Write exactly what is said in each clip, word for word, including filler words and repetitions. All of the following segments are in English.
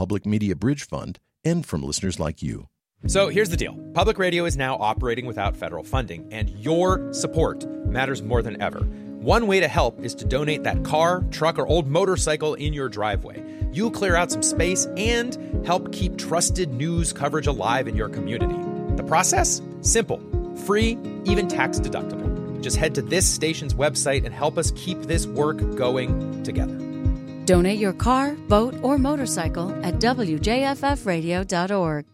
Public Media Bridge Fund and from listeners like you. So here's the deal. Public radio is now operating without federal funding, and your support matters more than ever. One way to help is to donate that car, truck, or old motorcycle in your driveway. You'll clear out some space and help keep trusted news coverage alive in your community. The process? Simple, free, even tax deductible. Just head to this station's website and help us keep this work going together. Donate your car, boat, or motorcycle at W J F F radio dot org.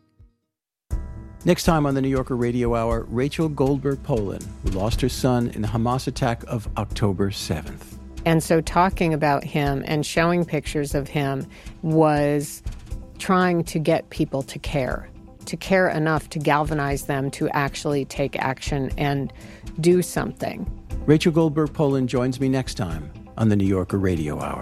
Next time on the New Yorker Radio Hour, Rachel Goldberg Polin, who lost her son in the Hamas attack of October seventh. And so talking about him and showing pictures of him was trying to get people to care, to care enough to galvanize them to actually take action and do something. Rachel Goldberg Polin joins me next time on the New Yorker Radio Hour.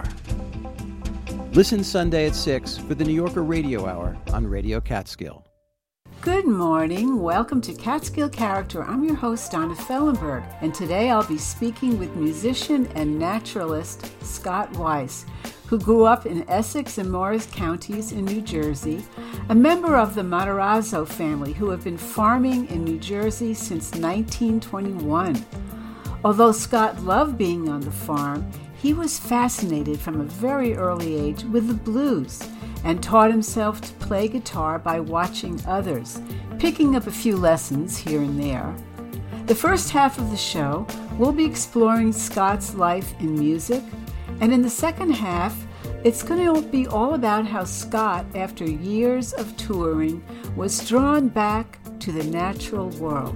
Listen Sunday at six for the New Yorker Radio Hour on Radio Catskill. Good morning. Welcome to Catskill Character. I'm your host, Donna Fellenberg, and today I'll be speaking with musician and naturalist Scott Weiss, who grew up in Essex and Morris counties in New Jersey, a member of the Matarazzo family who have been farming in New Jersey since nineteen twenty-one. Although Scott loved being on the farm, he was fascinated from a very early age with the blues and taught himself to play guitar by watching others, picking up a few lessons here and there. The first half of the show, we'll be exploring Scott's life in music, and in the second half, it's going to be all about how Scott, after years of touring, was drawn back to the natural world.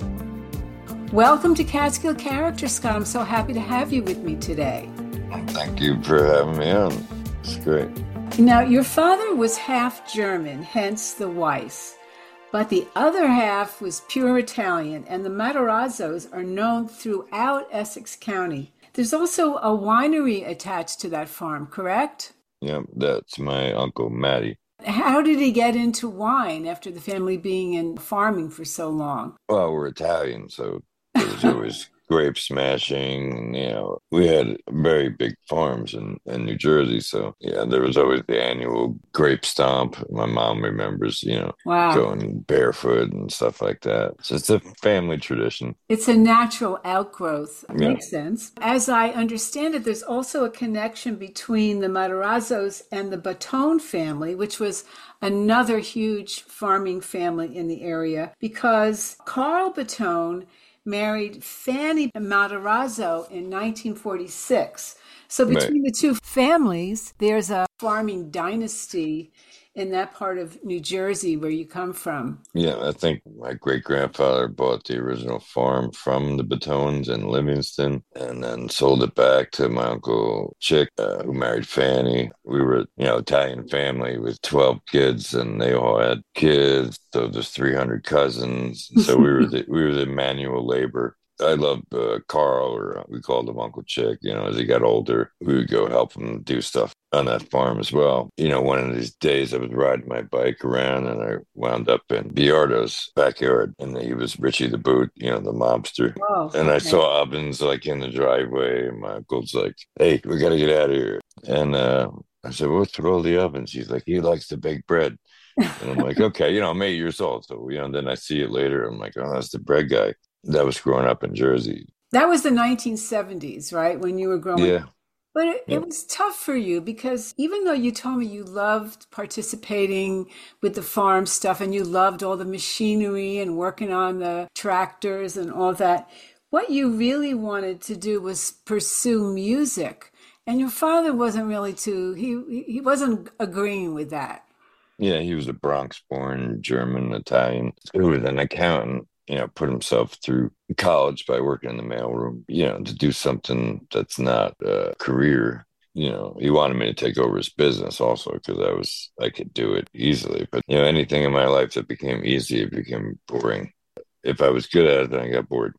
Welcome to Catskill Character, Scott. I'm so happy to have you with me today. Thank you for having me on. It's great. Now, your father was half German, hence the Weiss, but the other half was pure Italian, and the Matarazzos are known throughout Essex County. There's also a winery attached to that farm, correct? Yeah, that's my Uncle Matty. How did he get into wine after the family being in farming for so long? Well, we're Italian, so there was always grape smashing. You know, we had very big farms in, in New Jersey. So, yeah, there was always the annual grape stomp. My mom remembers, you know, wow. going barefoot and stuff like that. So it's a family tradition. It's a natural outgrowth. Yeah. Makes sense. As I understand it, there's also a connection between the Matarazzos and the Batone family, which was another huge farming family in the area, because Carl Batone married Fanny Matarazzo in nineteen forty-six. So between right. the two families, there's a farming dynasty in that part of New Jersey where you come from. Yeah, I think my great-grandfather bought the original farm from the Batones in Livingston and then sold it back to my Uncle Chick, uh, who married Fanny. We were, you know, Italian family with twelve kids, and they all had kids. So there's three hundred cousins. So we were the, we were the manual labor. I loved uh, Carl, or we called him Uncle Chick. You know, as he got older, we would go help him do stuff on that farm as well. You know, one of these days I was riding my bike around and I wound up in Biardo's backyard, and he was Richie the Boot, you know, the mobster. Oh, and okay. I saw ovens like in the driveway, and my uncle's like, "Hey, we got to get out of here." And uh, I said, "What's with all the ovens?" He's like, "He likes to bake bread." And I'm like, okay, you know, I'm eight years old. So, you know, then I see it later. I'm like, oh, that's the bread guy. That was growing up in Jersey. That was the nineteen seventies, right? When you were growing yeah. up. But it, yeah. it was tough for you because even though you told me you loved participating with the farm stuff and you loved all the machinery and working on the tractors and all that, what you really wanted to do was pursue music. And your father wasn't really too, he, he wasn't agreeing with that. Yeah, he was a Bronx-born German Italian who was an accountant. You know, put himself through college by working in the mailroom, you know, to do something that's not a career. You know, he wanted me to take over his business also because I was, I could do it easily. But, you know, anything in my life that became easy, it became boring. If I was good at it, then I got bored.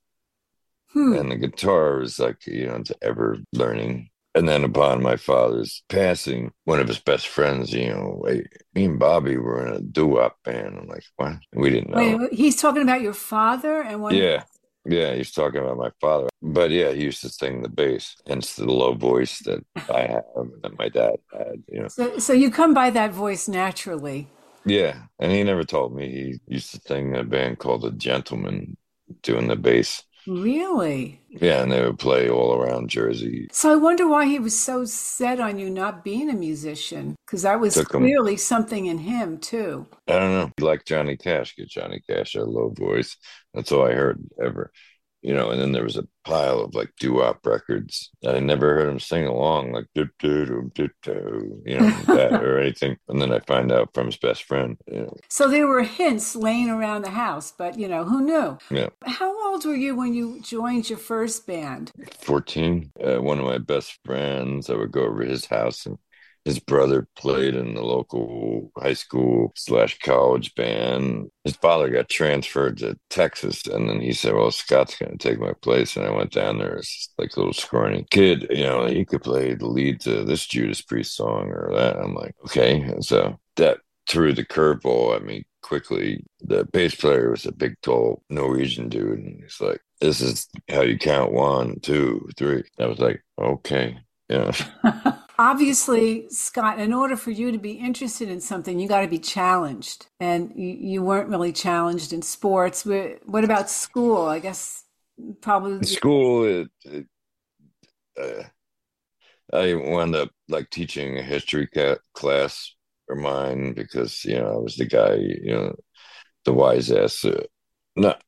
Hmm. And the guitar was like, you know, to ever learning. And then upon my father's passing, one of his best friends, you know, wait, me and Bobby were in a doo-wop band. I'm like, what? We didn't know. Wait, he's talking about your father and one. Yeah, Yeah, he's talking about my father. But yeah, he used to sing the bass, hence the low voice that I have and that my dad had, you know. So, so you come by that voice naturally. Yeah, and he never told me he used to sing in a band called The Gentlemen doing the bass. Really? Yeah, and they would play all around Jersey. So I wonder why he was so set on you not being a musician, because that was Took him, clearly something in him too. I don't know, he liked Johnny Cash, because Johnny Cash had a low voice. That's all I heard ever. You know, and then there was a pile of like doo-wop records. I never heard him sing along like do do do do do, you know, that or anything. And then I find out from his best friend. You know. So there were hints laying around the house, but you know, who knew? Yeah. How old were you when you joined your first band? fourteen. Uh, one of my best friends, I would go over to his house, and his brother played in the local high school slash college band. His father got transferred to Texas, and then he said, well, Scott's going to take my place. And I went down there as just like a little scrawny kid. You know, he could play the lead to this Judas Priest song or that. I'm like, okay. And so that threw the curveball at me quickly. The bass player was a big, tall Norwegian dude. And he's like, this is how you count one, two, three. I was like, okay. Yeah. Obviously, Scott, in order for you to be interested in something, you got to be challenged. And you, you weren't really challenged in sports. What about school? I guess probably. School, it, it, uh, I wound up like teaching a history ca- class for mine because, you know, I was the guy, you know, the wise ass. Uh, not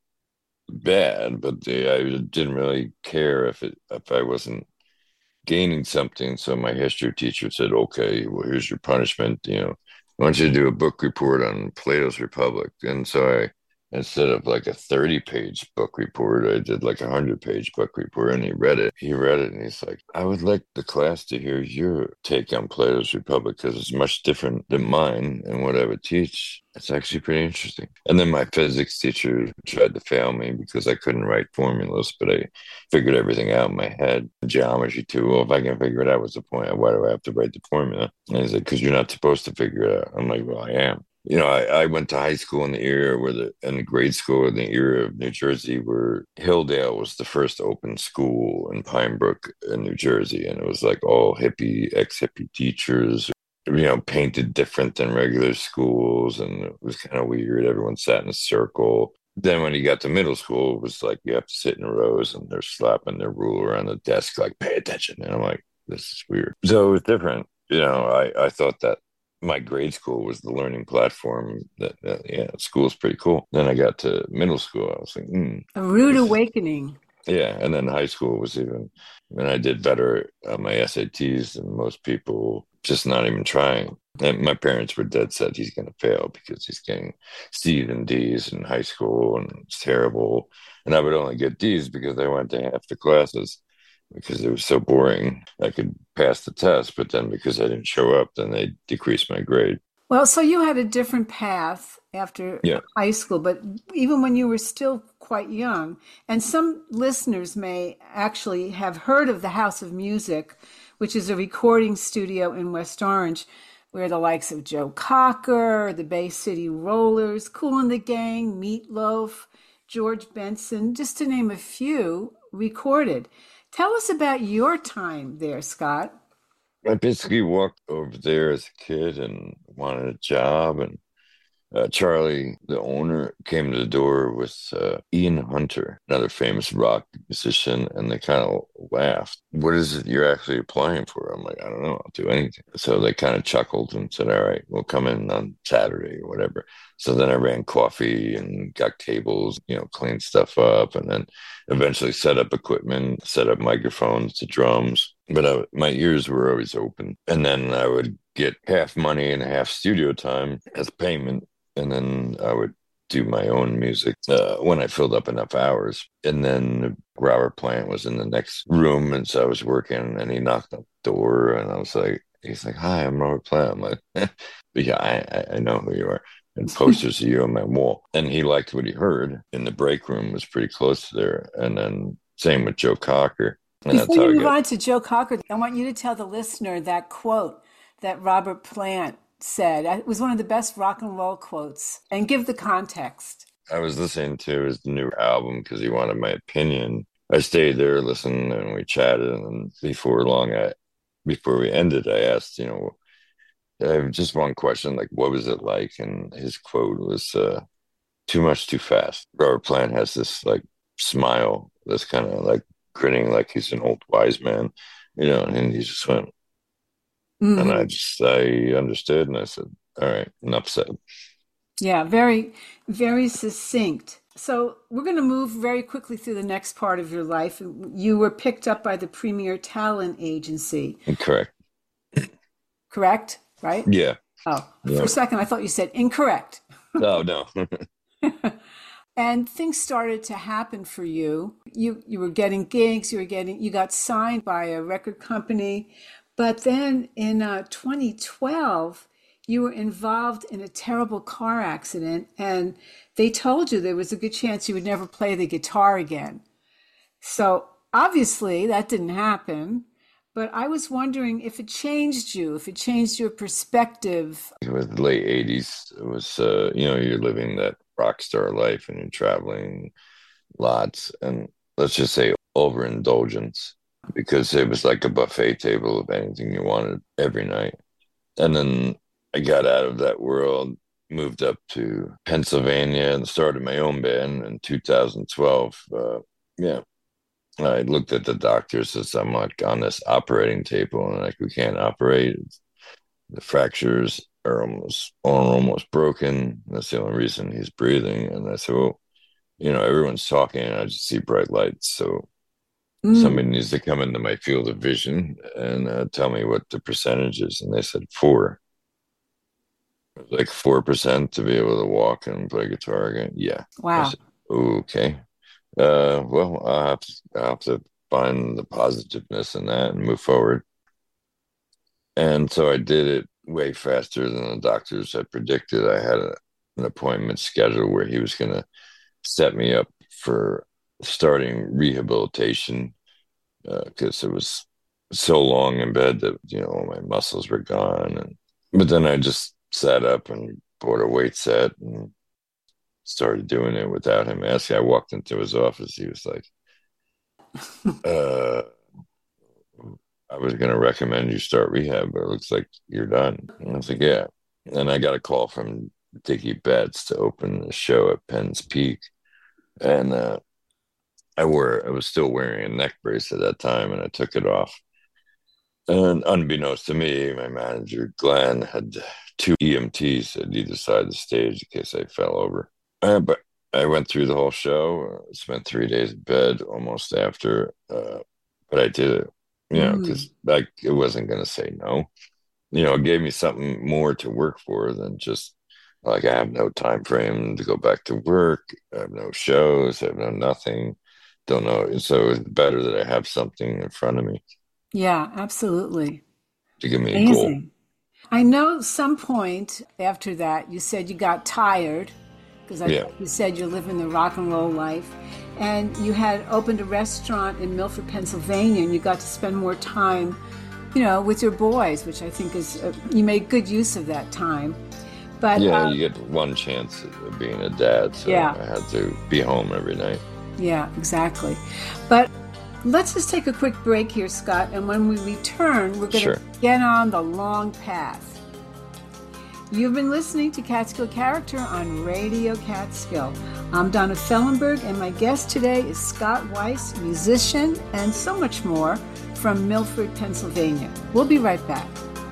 bad, but the, I didn't really care if it if I wasn't gaining something. So my history teacher said, okay, well, here's your punishment. You know, I want you to do a book report on Plato's Republic. And so I, instead of like a thirty page book report, I did like a hundred page book report, and he read it. He read it and he's like, I would like the class to hear your take on Plato's Republic because it's much different than mine and what I would teach. It's actually pretty interesting. And then my physics teacher tried to fail me because I couldn't write formulas, but I figured everything out in my head. Geometry too. Well, if I can figure it out, what's the point? Why do I have to write the formula? And he's like, because you're not supposed to figure it out. I'm like, well, I am. You know, I, I went to high school in the era where the, and grade school in the era of New Jersey where Hilldale was the first open school in Pine Brook in New Jersey. And it was like all hippie, ex-hippie teachers, you know, painted different than regular schools. And it was kind of weird. Everyone sat in a circle. Then when you got to middle school, it was like you have to sit in rows and they're slapping their ruler on the desk, like, pay attention. And I'm like, this is weird. So it was different. You know, I, I thought that my grade school was the learning platform that, uh, yeah, school's pretty cool. Then I got to middle school. I was like, hmm. A rude awakening. Yeah. And then high school was even, I mean, I did better on my S A Ts than most people, just not even trying. And my parents were dead set he's going to fail because he's getting C's and D's in high school and it's terrible. And I would only get D's because I went to half the classes because it was so boring. I could pass the test, but then because I didn't show up, then they decreased my grade. Well, so you had a different path after Yeah. high school, but even when you were still quite young, and some listeners may actually have heard of the House of Music, which is a recording studio in West Orange, where the likes of Joe Cocker, the Bay City Rollers, Kool and the Gang, Meatloaf, George Benson, just to name a few, recorded. Tell us about your time there, Scott. I basically walked over there as a kid and wanted a job. And uh, Charlie, the owner, came to the door with uh, Ian Hunter, another famous rock musician, and they kind of laughed. What is it you're actually applying for? I'm like, I don't know. I'll do anything. So they kind of chuckled and said, all right, we'll come in on Saturday or whatever. So then I ran coffee and got tables, you know, cleaned stuff up, and then eventually set up equipment, set up microphones to drums. But I, my ears were always open. And then I would get half money and half studio time as payment. And then I would do my own music uh, when I filled up enough hours. And then Robert Plant was in the next room. And so I was working and he knocked on the door and I was like, he's like, hi, I'm Robert Plant. I'm like, but yeah, I, I know who you are. And posters of you on my wall. And he liked what he heard in the break room, was pretty close to there. And then same with Joe Cocker. And Before you move on to Joe Cocker, I want you to tell the listener that quote that Robert Plant said. It was one of the best rock and roll quotes. And give the context. I was listening to his new album because he wanted my opinion. I stayed there, listened, and we chatted. And before long, I before we ended, I asked, you know, I have just one question, like, what was it like? And his quote was, uh, too much, too fast. Robert Plant has this, like, smile that's kind of, like, grinning like he's an old wise man, you know, and he just went, mm-hmm. and I just, I understood, and I said, all right, enough said. Yeah, very, very succinct. So we're going to move very quickly through the next part of your life. You were picked up by the Premier Talent Agency. Correct. Correct, right? Yeah. Oh, yeah. For a second, I thought you said incorrect. Oh, no. And things started to happen for you. You you were getting gigs. You were getting. You got signed by a record company, but then in uh, twenty twelve, you were involved in a terrible car accident, and they told you there was a good chance you would never play the guitar again. So obviously that didn't happen. But I was wondering if it changed you, if it changed your perspective. It was the late eighties. It was, uh, you know, you're living that rock star life and you're traveling lots. And let's just say overindulgence, because it was like a buffet table of anything you wanted every night. And then I got out of that world, moved up to Pennsylvania and started my own band in two thousand twelve. Uh, yeah. I looked at the doctors as I'm like on this operating table and like, we can't operate. The fractures are almost are almost broken. That's the only reason he's breathing. And I said, well, you know, everyone's talking and I just see bright lights. So mm. somebody needs to come into my field of vision and uh, tell me what the percentage is. And they said four. It was like four percent to be able to walk and play guitar again. Yeah. Wow. I said, okay. Uh, well, I'll have, to, I'll have to find the positiveness in that and move forward. And so I did it way faster than the doctors had predicted. I had a, an appointment scheduled where he was going to set me up for starting rehabilitation because uh, it was so long in bed that, you know, all my muscles were gone. And but then I just sat up and bought a weight set and started doing it without him asking. I walked into his office. He was like, uh, I was going to recommend you start rehab, but it looks like you're done. And I was like, yeah. And I got a call from Dickie Betts to open a show at Penn's Peak. And uh, I wore, I was still wearing a neck brace at that time, and I took it off. And unbeknownst to me, my manager, Glenn, had two E M Ts at either side of the stage in case I fell over. Uh, but I went through the whole show, uh, spent three days in bed almost after, uh, but I did it, you know, because mm. like it wasn't going to say no. You know, it gave me something more to work for than just like I have no time frame to go back to work. I have no shows. I have no nothing. Don't know. So it's better that I have something in front of me. Yeah, absolutely. To give me Amazing. a goal. I know some point after that, you said you got tired. Because I yeah. you said you're living the rock and roll life, and you had opened a restaurant in Milford, Pennsylvania, and you got to spend more time, you know, with your boys, which I think is uh, you made good use of that time. But yeah, um, you get one chance of being a dad, so yeah. I had to be home every night. Yeah, exactly. But let's just take a quick break here, Scott, and when we return, we're going to sure. get on the long path. You've been listening to Catskill Character on Radio Catskill. I'm Donna Fellenberg, and my guest today is Scott Weiss, musician, and so much more from Milford, Pennsylvania. We'll be right back.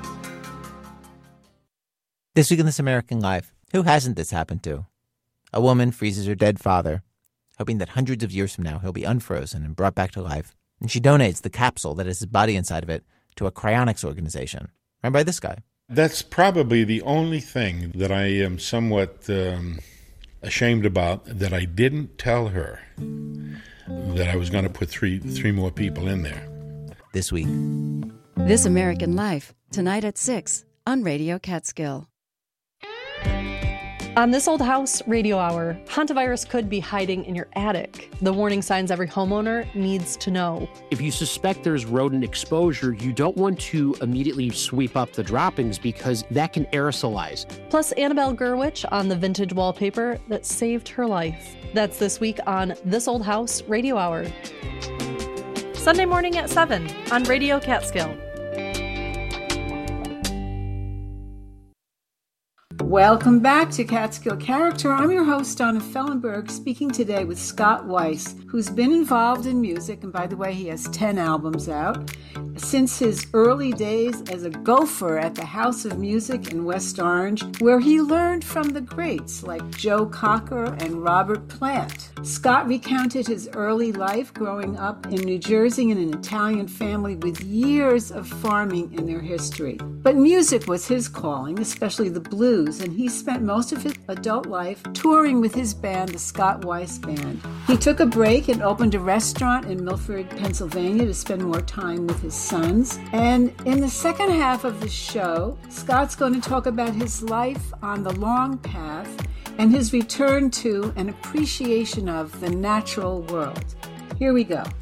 This week in This American Life, who hasn't this happened to? A woman freezes her dead father, hoping that hundreds of years from now he'll be unfrozen and brought back to life, and she donates the capsule that has his body inside of it to a cryonics organization, run by this guy. That's probably the only thing that I am somewhat um, ashamed about, that I didn't tell her that I was going to put three three more people in there. This week. This American Life, tonight at six on Radio Catskill. On This Old House Radio Hour, hantavirus could be hiding in your attic. The warning signs every homeowner needs to know. If you suspect there's rodent exposure, you don't want to immediately sweep up the droppings because that can aerosolize. Plus, Annabelle Gurwitch on the vintage wallpaper that saved her life. That's this week on This Old House Radio Hour. Sunday morning at seven on Radio Catskill. Welcome back to Catskill Character. I'm your host, Donna Fellenberg, speaking today with Scott Weiss, who's been involved in music, and by the way, he has ten albums out, since his early days as a gopher at the House of Music in West Orange, where he learned from the greats like Joe Cocker and Robert Plant. Scott recounted his early life growing up in New Jersey in an Italian family with years of farming in their history. But music was his calling, especially the blues, and he spent most of his adult life touring with his band, the Scott Weiss Band. He took a break and opened a restaurant in Milford, Pennsylvania to spend more time with his sons. And in the second half of the show, Scott's going to talk about his life on the long path and his return to an appreciation of the natural world. Here we go.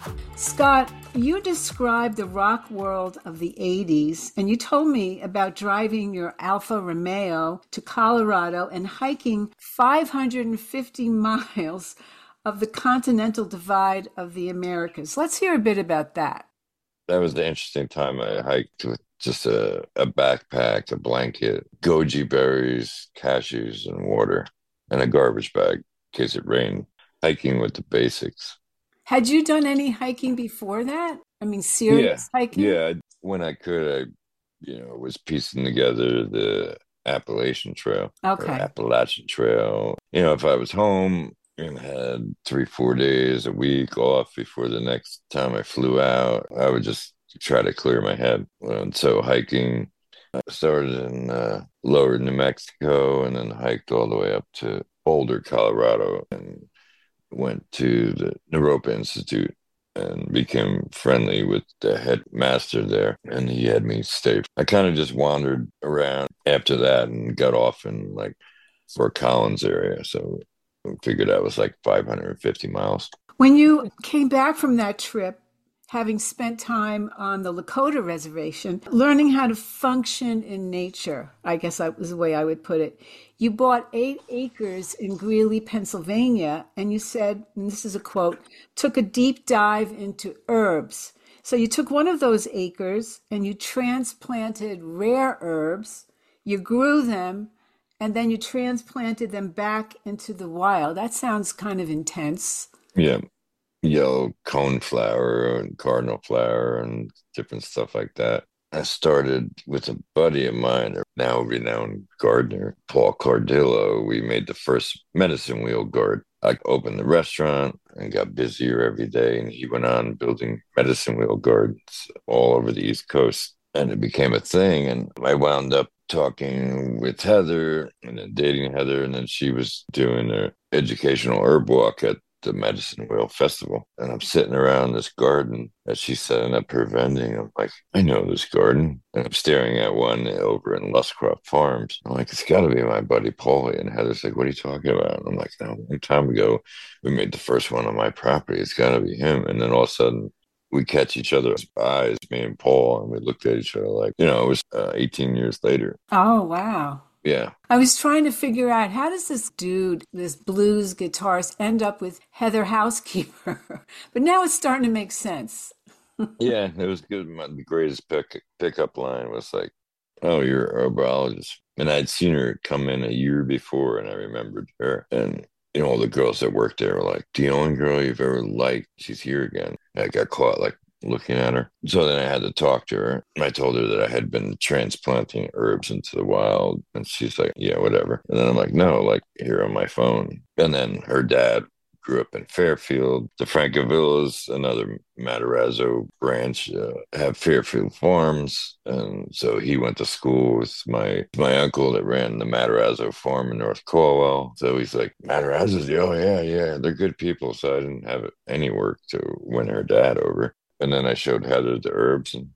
Scott, you described the rock world of the eighties, and you told me about driving your Alfa Romeo to Colorado and hiking five hundred fifty miles of the continental divide of the Americas. Let's hear a bit about that. That was the interesting time. I hiked with just a, a backpack, a blanket, goji berries, cashews, and water, and a garbage bag in case it rained. Hiking with the basics. Had you done any hiking before that? I mean, serious yeah, hiking? Yeah, when I could, I, you know, was piecing together the Appalachian Trail. Okay. Or Appalachian Trail. You know, if I was home and had three, four days a week off before the next time I flew out, I would just try to clear my head. And so hiking, I started in uh, lower New Mexico and then hiked all the way up to Boulder, Colorado, and went to the Naropa Institute and became friendly with the headmaster there, and he had me stay. I kind of just wandered around after that and got off in like Fort Collins area, so I figured that was like five hundred fifty miles. When you came back from that trip, having spent time on the Lakota reservation, learning how to function in nature, I guess that was the way I would put it. You bought eight acres in Greeley, Pennsylvania, and you said, and this is a quote, took a deep dive into herbs. So you took one of those acres and you transplanted rare herbs, you grew them, and then you transplanted them back into the wild. That sounds kind of intense. Yeah. Yellow coneflower and cardinal flower and different stuff like that. I started with a buddy of mine, a now renowned gardener, Paul Cardillo. We made the first medicine wheel gourd. I opened the restaurant and got busier every day, and he went on building medicine wheel gardens all over the East Coast, and it became a thing. And I wound up talking with Heather and then dating Heather, and then she was doing an educational herb walk at the Medicine Wheel Festival, and I'm sitting around this garden that she's setting up her vending. I'm like, I know this garden, and I'm staring at one over in Luscroft Farms. I'm like, it's got to be my buddy Paulie. And Heather's like, what are you talking about? And I'm like, no, a long time ago we made the first one on my property. It's got to be him. And then all of a sudden we catch each other's eyes, me and Paul, and we looked at each other like, you know, it was uh, eighteen years later. Oh, wow. Yeah. I was trying to figure out, how does this dude, this blues guitarist, end up with Heather Housekeeper? But now it's starting to make sense. Yeah, it was good. My, the greatest pick pickup line was like, oh, you're a herbologist. And I'd seen her come in a year before, and I remembered her. And, you know, all the girls that worked there were like, the only girl you've ever liked, she's here again. And I got caught like looking at her. So then I had to talk to her. I told her that I had been transplanting herbs into the wild. And she's like, yeah, whatever. And then I'm like, no, like here on my phone. And then her dad grew up in Fairfield. The Francovillas, another Matarazzo branch, uh, have Fairfield Farms. And so he went to school with my my uncle that ran the Matarazzo farm in North Caldwell. So he's like, Matarazzo's, oh, yeah, yeah, they're good people. So I didn't have any work to win her dad over. And then I showed Heather the herbs, and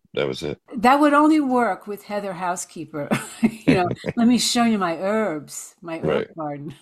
that was it. That would only work with Heather Housekeeper. You know, let me show you my herbs, my herb Right. garden.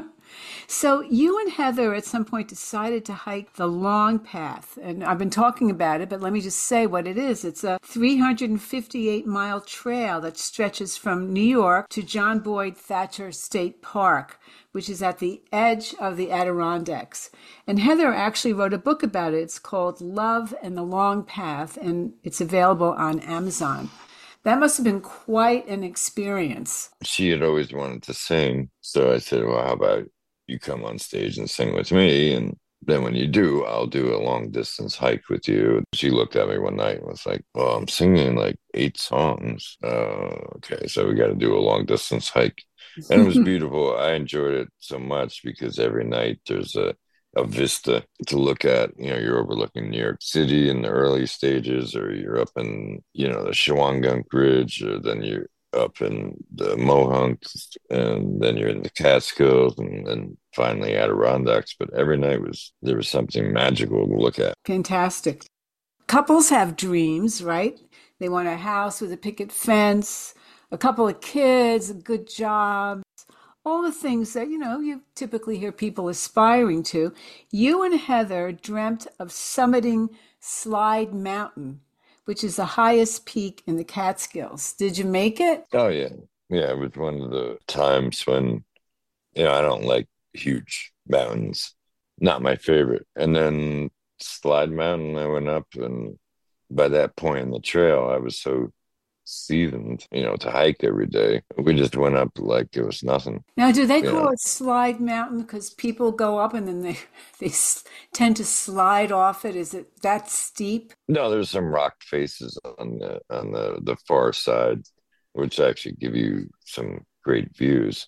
So you and Heather at some point decided to hike the Long Path. And I've been talking about it, but let me just say what it is. It's a three hundred fifty-eight mile trail that stretches from New York to John Boyd Thatcher State Park, which is at the edge of the Adirondacks. And Heather actually wrote a book about it. It's called Love and the Long Path, and it's available on Amazon. That must have been quite an experience. She had always wanted to sing. So I said, well, how about you come on stage and sing with me? And then when you do, I'll do a long distance hike with you. She looked at me one night and was like, well, I'm singing like eight songs. Uh, okay, so we got to do a long distance hike. And it was beautiful. I enjoyed it so much because every night there's a, a vista to look at. You know, you're overlooking New York City in the early stages, or you're up in, you know, the Shawangunk Ridge, or then you're up in the Mohonks, and then you're in the Catskills, and then finally Adirondacks. But every night was there was something magical to look at. Fantastic. Couples have dreams, right? They want a house with a picket fence, a couple of kids, a good job, all the things that, you know, you typically hear people aspiring to. You and Heather dreamt of summiting Slide Mountain, which is the highest peak in the Catskills. Did you make it? Oh, yeah. Yeah, it was one of the times when, you know, I don't like huge mountains. Not my favorite. And then Slide Mountain, I went up, and by that point in the trail, I was so seasoned, you know, to hike every day. We just went up like it was nothing. Now, do they You call know? it Slide Mountain because people go up and then they they s- tend to slide off it? Is it that steep? No, there's some rock faces on the on the, the far side, which actually give you some great views.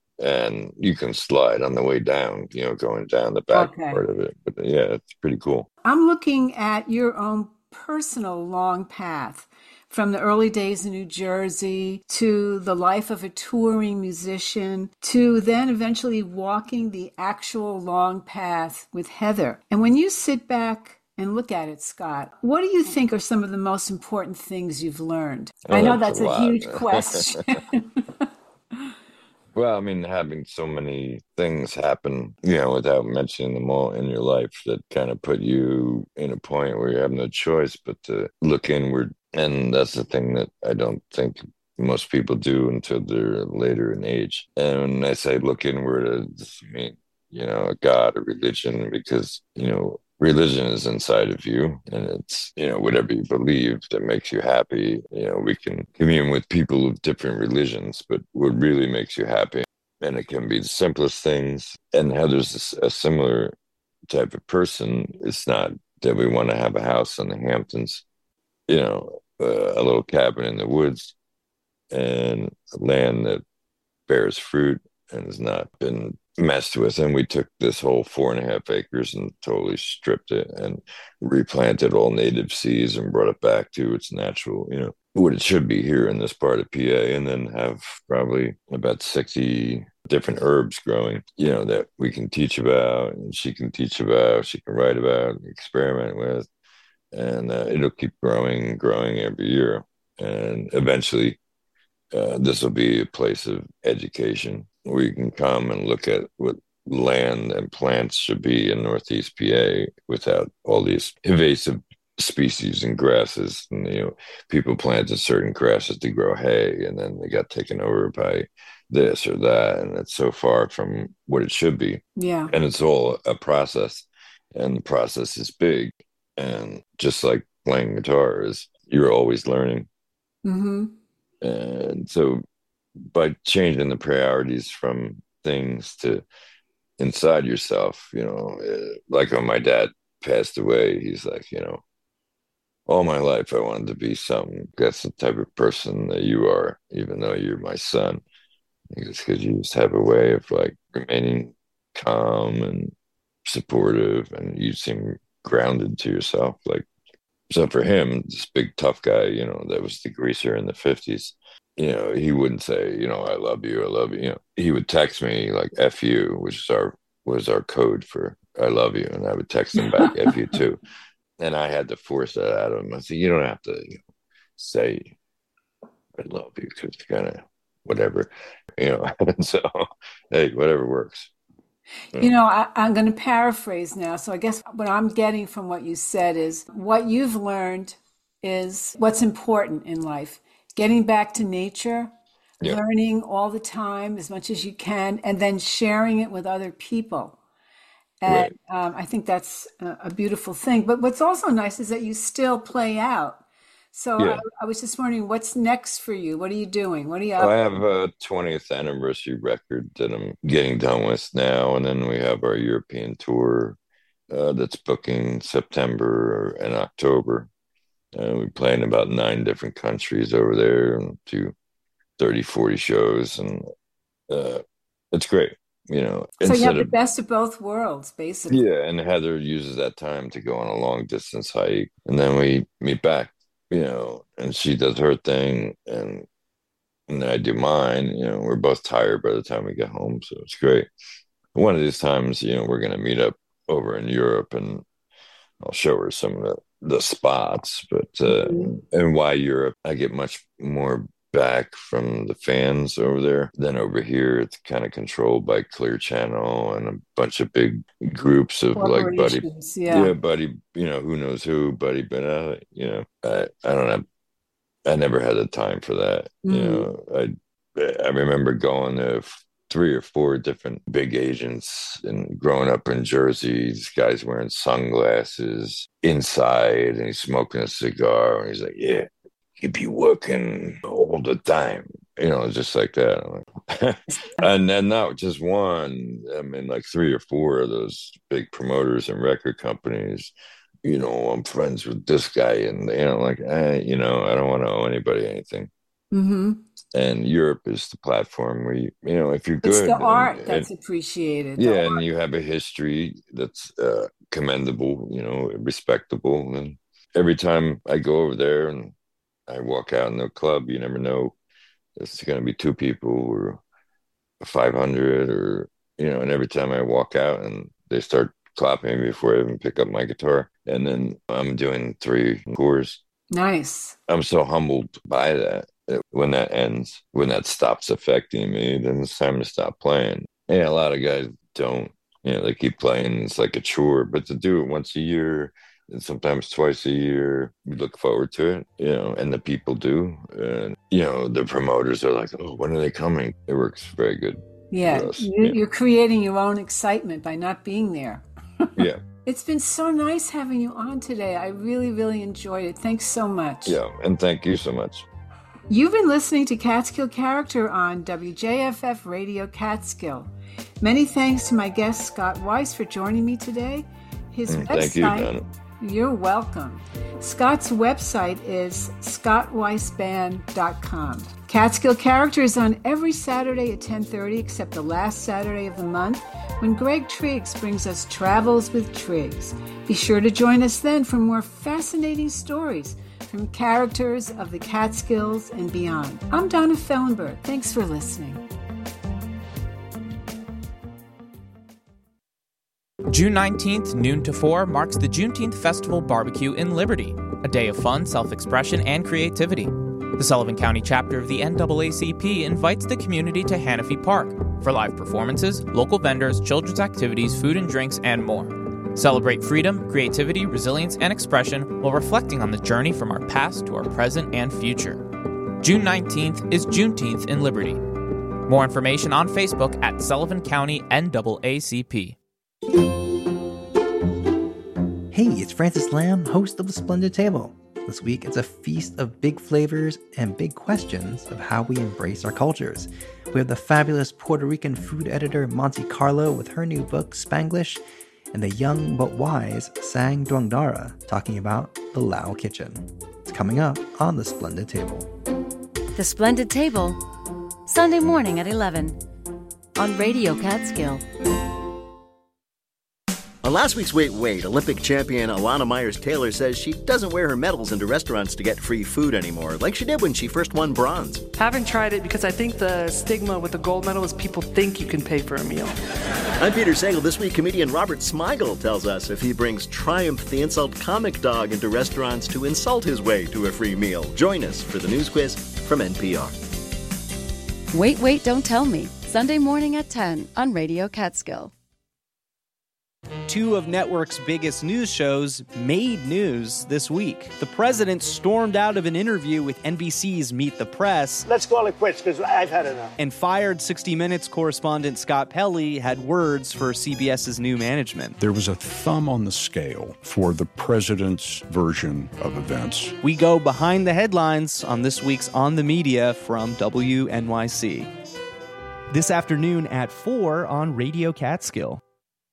And you can slide on the way down, you know, going down the back Okay. part of it. But yeah, it's pretty cool. I'm looking at your own personal long path from the early days in New Jersey to the life of a touring musician to then eventually walking the actual long path with Heather. And when you sit back and look at it, Scott, what do you think are some of the most important things you've learned? Oh, I know that's that's a a lot. huge question. Well, I mean, having so many things happen, you know, without mentioning them all in your life, that kind of put you in a point where you have no choice but to look inward. And that's the thing that I don't think most people do until they're later in age. And when I say look inward, I just mean, you know, a God, a religion, because, you know, religion is inside of you, and it's, you know, whatever you believe that makes you happy. You know, we can commune with people of different religions, but what really makes you happy, and it can be the simplest things. And Heather's a, a similar type of person. It's not that we want to have a house in the Hamptons, you know, uh, a little cabin in the woods and land that bears fruit and has not been messed with. And we took this whole four and a half acres and totally stripped it and replanted all native seeds and brought it back to its natural, you know, what it should be here in this part of P A, and then have probably about sixty different herbs growing, you know, that we can teach about, and she can teach about, she can write about, experiment with, and uh, it'll keep growing and growing every year. And eventually uh, this will be a place of education where you can come and look at what land and plants should be in Northeast P A without all these invasive species and grasses. And, you know, people planted certain grasses to grow hay, and then they got taken over by this or that. And it's so far from what it should be. Yeah. And it's all a process, and the process is big. And just like playing guitar is, you're always learning. Mm-hmm. And so by changing the priorities from things to inside yourself, you know, uh, like when my dad passed away, he's like, you know, all my life I wanted to be something. That's the type of person that you are, even though you're my son. It's because you just have a way of like remaining calm and supportive, and you seem grounded to yourself. Like, so for him, this big tough guy, you know, that was the greaser in the fifties, you know, he wouldn't say, you know, I love you, I love you. You know, he would text me like F you, which is our was our code for I love you. And I would text him back F you too. And I had to force that out of him. I said, you don't have to, you know, say I love you because kind of whatever, you know. And so, hey, whatever works. You know, I, I'm going to paraphrase now. So I guess what I'm getting from what you said is what you've learned is what's important in life. Getting back to nature, yeah. learning all the time as much as you can, and then sharing it with other people. And right. um, I think that's a, a beautiful thing. But what's also nice is that you still play out. So yeah. I, I was just wondering, what's next for you? What are you doing? What are you up well, I have a twentieth anniversary record that I'm getting done with now. And then we have our European tour uh, that's booking September and October. Uh, we play in about nine different countries over there and do thirty, forty shows. And uh, it's great. You know, so you have the of, best of both worlds, basically. Yeah. And Heather uses that time to go on a long distance hike. And then we meet back. You know, and she does her thing, and and I do mine. You know, we're both tired by the time we get home, so it's great. One of these times, you know, we're going to meet up over in Europe, and I'll show her some of the, the spots. But uh, mm-hmm. and why Europe? I get much more back from the fans over there than over here. It's kind of controlled by Clear Channel and a bunch of big groups of like Buddy, yeah. yeah, Buddy, you know, who knows who, Buddy, but uh, you know, I, I don't have, I never had the time for that. Mm. You know, I, I remember going to three or four different big agents and growing up in Jersey, this guy's wearing sunglasses inside and he's smoking a cigar and he's like, yeah, he'd be working all the time, you know, just like that. And then not just one, I mean, like three or four of those big promoters and record companies, you know, I'm friends with this guy and, you know, like, eh, you know, I don't want to owe anybody anything. Mm-hmm. And Europe is the platform where, you, you know, if you're good. It's the and, art and, that's appreciated. Yeah, and you have a history that's uh, commendable, you know, respectable. And every time I go over there and I walk out in the club, you never know if it's going to be two people or five hundred or, you know, and every time I walk out and they start clapping me before I even pick up my guitar. And then I'm doing three tours. Nice. I'm so humbled by that. When that ends, when that stops affecting me, then it's time to stop playing. Yeah, a lot of guys don't, you know, they keep playing. It's like a chore, but to do it once a year, and sometimes twice a year, we look forward to it, you know, and the people do. And, you know, the promoters are like, oh, when are they coming? It works very good. Yeah, for us, you, yeah. You're creating your own excitement by not being there. Yeah. It's been so nice having you on today. I really, really enjoyed it. Thanks so much. Yeah, and thank you so much. You've been listening to Catskill Character on W J F F Radio Catskill. Many thanks to my guest, Scott Weiss, for joining me today. His mm, website... Thank you, Donna. You're welcome. Scott's website is scott weiss band dot com. Catskill Character is on every Saturday at ten thirty, except the last Saturday of the month, when Greg Triggs brings us Travels with Triggs. Be sure to join us then for more fascinating stories from characters of the Catskills and beyond. I'm Donna Fellenberg. Thanks for listening. June nineteenth, noon to four, marks the Juneteenth Festival Barbecue in Liberty, a day of fun, self-expression, and creativity. The Sullivan County chapter of the N double A C P invites the community to Hanafy Park for live performances, local vendors, children's activities, food and drinks, and more. Celebrate freedom, creativity, resilience, and expression while reflecting on the journey from our past to our present and future. June nineteenth is Juneteenth in Liberty. More information on Facebook at Sullivan County N double A C P. Hey, it's Francis Lamb, host of The Splendid Table. This week, it's a feast of big flavors and big questions of how we embrace our cultures. We have the fabulous Puerto Rican food editor Monte Carlo with her new book, Spanglish, and the young but wise Sang Duangdara talking about the Lao Kitchen. It's coming up on The Splendid Table. The Splendid Table, Sunday morning at eleven on Radio Catskill. On last week's Wait Wait, Olympic champion Alana Myers-Taylor says she doesn't wear her medals into restaurants to get free food anymore, like she did when she first won bronze. Haven't tried it because I think the stigma with the gold medal is people think you can pay for a meal. I'm Peter Sagal. This week, comedian Robert Smigel tells us if he brings Triumph the Insult Comic Dog into restaurants to insult his way to a free meal. Join us for the news quiz from N P R. Wait, Wait, Don't Tell Me, Sunday morning at ten on Radio Catskill. Two of network's biggest news shows made news this week. The president stormed out of an interview with N B C's Meet the Press. Let's call it quits because I've had enough. And fired sixty minutes correspondent Scott Pelley had words for CBS's new management. There was a thumb on the scale for the president's version of events. We go behind the headlines on this week's On the Media from W N Y C. This afternoon at four on Radio Catskill.